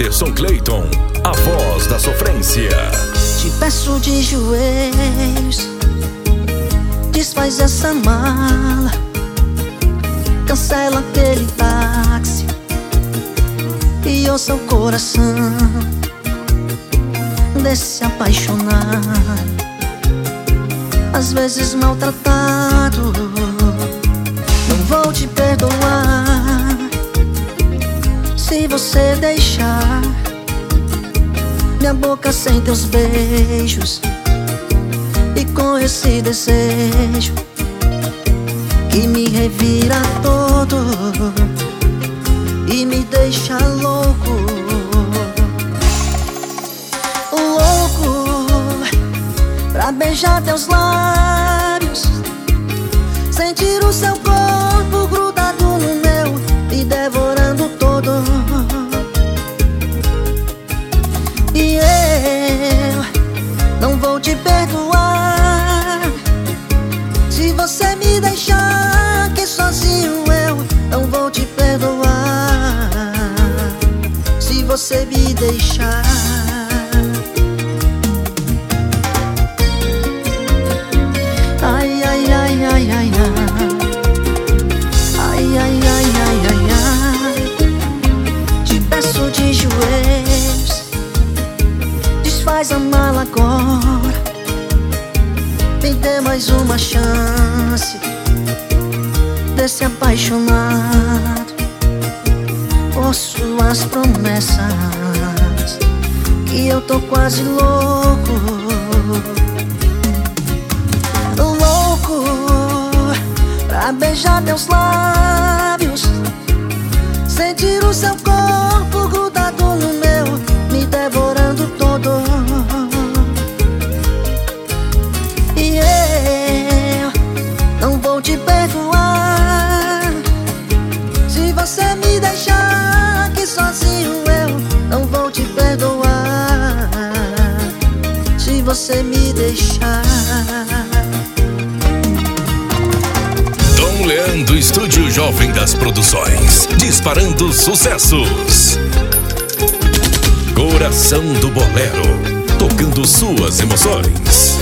Anderson Clayton, a voz da sofrência. Te peço de joelhos, desfaz essa mala, cancela aquele táxi e ouça o coração desse apaixonado, às vezes maltratado. Não vou te perdoar se você deixar minha boca sem teus beijos, e com esse desejo que me revira todo e me deixa louco. Louco pra beijar teus lábios, sentir o seu corpo grudado no meu e devorando todo. E eu não vou te perdoar se você me deixar aqui sozinho. Eu não vou te perdoar se você me deixar. Ai, ai, ai, ai, ai, ai. Ai, ai, ai, ai, ai, ai. Te peço de joelhos, desfaz a mala agora, me dê mais uma chance desse apaixonado por suas promessas, que eu tô quase louco. Louco pra beijar teus lábios, sentir o seu corpo grudado no meu, me devorando todo. E eu não vou te perdoar se você me deixar aqui sozinho. Eu não vou te perdoar se você me deixar. Dom Leandro, Estúdio Jovem das Produções, disparando sucessos. Coração do Bolero, tocando suas emoções.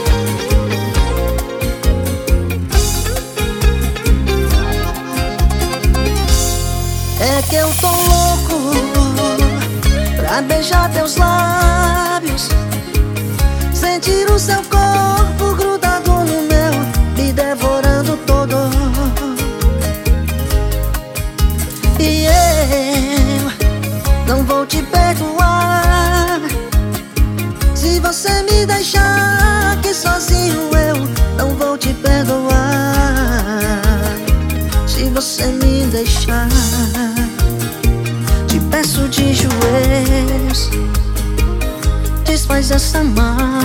É que eu tô louco pra beijar teus lábios, sentir o seu corpo grudado no meu, me devorando todo. E eu não vou te perdoar se você me deixar aqui sozinho. Eu não vou te perdoar se você me deixar. Te peço de joelhos, desfaz essa mala,